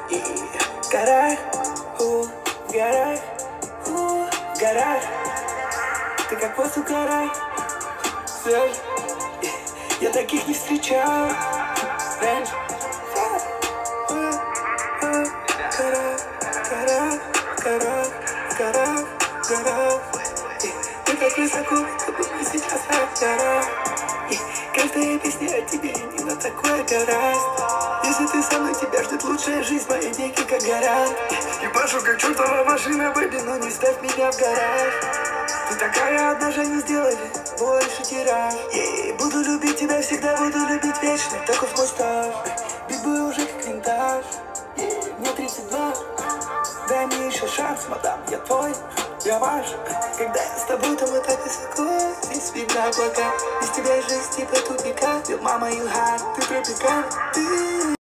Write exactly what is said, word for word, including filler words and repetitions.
И в горах, у, в горах, у, в горах. Ты как воздух в горах, звезд. Я таких не встречал раньше. Гора, гора, гора, гора, гора. Ты так высоко, как будто сейчас в горах. Каждая песня о тебе именно такое гораст. Если ты со мной, тебя ждет лучшая жизнь, мои веки как гора. Ебашу как чертова машина, бэби, но не ставь меня в гараж. Ты такая одна же, не сделали больше тираж. Yeah. Буду любить тебя всегда, буду любить вечно, таков мой стаж. Битбой уже как винтаж. Yeah. Мне тридцать два, дай мне еще шанс, мадам, я твой, я ваш. Когда я с тобой, то мы так высоко, здесь видно облака. Без тебя жизнь типа тупика, мама, you hot, ты тропикан, ты...